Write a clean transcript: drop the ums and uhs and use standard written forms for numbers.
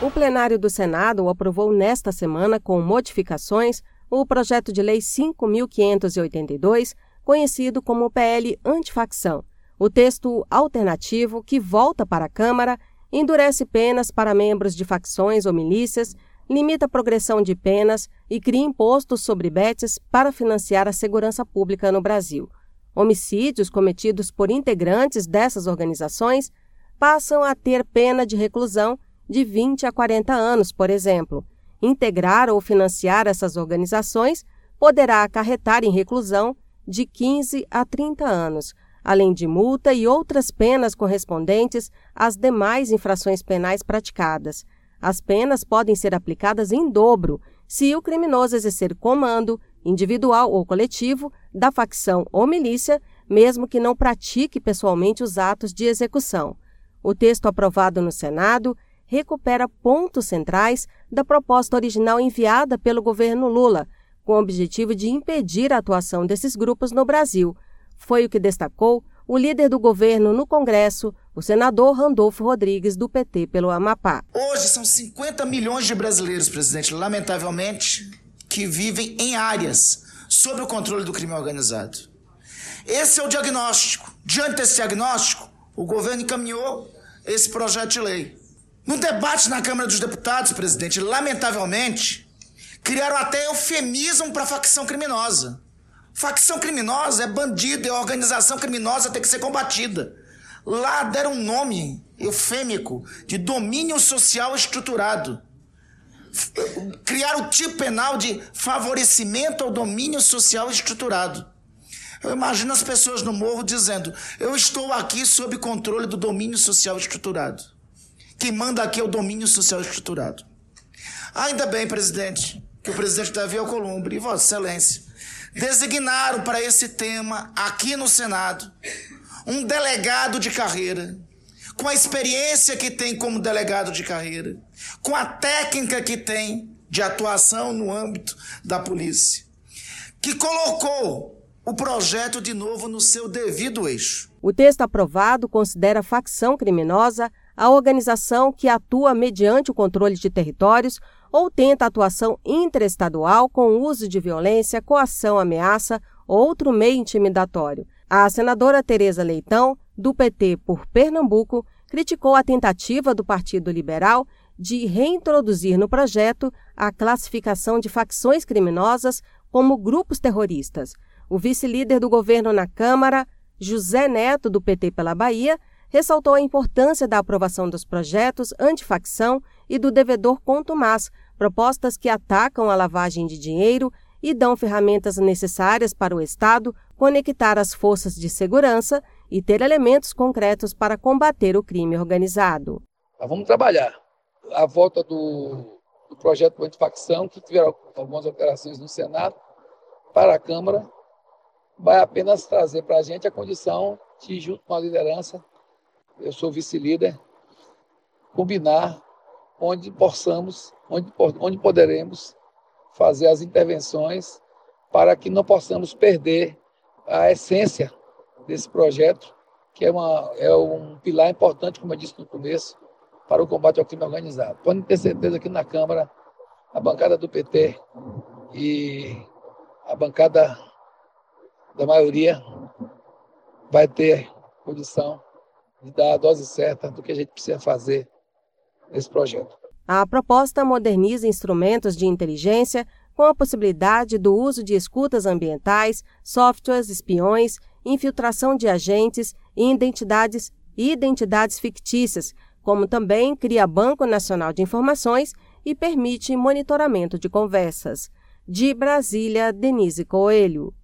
O plenário do Senado aprovou nesta semana, com modificações, o projeto de lei 5.582, conhecido como PL Antifacção. O texto alternativo, que volta para a Câmara, endurece penas para membros de facções ou milícias, limita a progressão de penas e cria impostos sobre betes para financiar a segurança pública no Brasil. Homicídios cometidos por integrantes dessas organizações passam a ter pena de reclusão de 20 a 40 anos, por exemplo. Integrar ou financiar essas organizações poderá acarretar em reclusão de 15 a 30 anos, além de multa e outras penas correspondentes às demais infrações penais praticadas. As penas podem ser aplicadas em dobro se o criminoso exercer comando, individual ou coletivo, da facção ou milícia, mesmo que não pratique pessoalmente os atos de execução. O texto aprovado no Senado recupera pontos centrais da proposta original enviada pelo governo Lula, com o objetivo de impedir a atuação desses grupos no Brasil. Foi o que destacou o líder do governo no Congresso, o senador Randolfo Rodrigues, do PT pelo Amapá. Hoje são 50 milhões de brasileiros, presidente, lamentavelmente, que vivem em áreas sob o controle do crime organizado. Esse é o diagnóstico. Diante desse diagnóstico, o governo encaminhou esse projeto de lei. No debate na Câmara dos Deputados, presidente, lamentavelmente, criaram até eufemismo para a facção criminosa. Facção criminosa é bandido, é organização criminosa, tem que ser combatida. Lá deram um nome eufêmico de domínio social estruturado. Criaram o tipo penal de favorecimento ao domínio social estruturado. Eu imagino as pessoas no morro dizendo: eu estou aqui sob controle do domínio social estruturado. Quem manda aqui é o domínio social estruturado. Ainda bem, presidente, que o presidente Davi Alcolumbre e Vossa Excelência designaram para esse tema, aqui no Senado, um delegado de carreira, com a experiência que tem como delegado de carreira, com a técnica que tem de atuação no âmbito da polícia, que colocou o projeto de novo no seu devido eixo. O texto aprovado considera facção criminosa a organização que atua mediante o controle de territórios ou tenta atuação interestadual com uso de violência, coação, ameaça ou outro meio intimidatório. A senadora Tereza Leitão, do PT por Pernambuco, criticou a tentativa do Partido Liberal de reintroduzir no projeto a classificação de facções criminosas como grupos terroristas. O vice-líder do governo na Câmara, José Neto, do PT pela Bahia, ressaltou a importância da aprovação dos projetos antifacção e do devedor contumaz, propostas que atacam a lavagem de dinheiro e dão ferramentas necessárias para o Estado conectar as forças de segurança e ter elementos concretos para combater o crime organizado. Vamos trabalhar. A volta do projeto antifacção, que tiveram algumas alterações no Senado, para a Câmara, vai apenas trazer para a gente a condição de, junto com a liderança, eu sou vice-líder, combinar onde poderemos fazer as intervenções para que não possamos perder a essência desse projeto, que é um pilar importante, como eu disse no começo, para o combate ao crime organizado. Podem ter certeza que na Câmara, a bancada do PT e a bancada da maioria vai ter condição de dar a dose certa do que a gente precisa fazer nesse projeto. A proposta moderniza instrumentos de inteligência com a possibilidade do uso de escutas ambientais, softwares espiões, infiltração de agentes e identidades fictícias, como também cria Banco Nacional de Informações e permite monitoramento de conversas. De Brasília, Denise Coelho.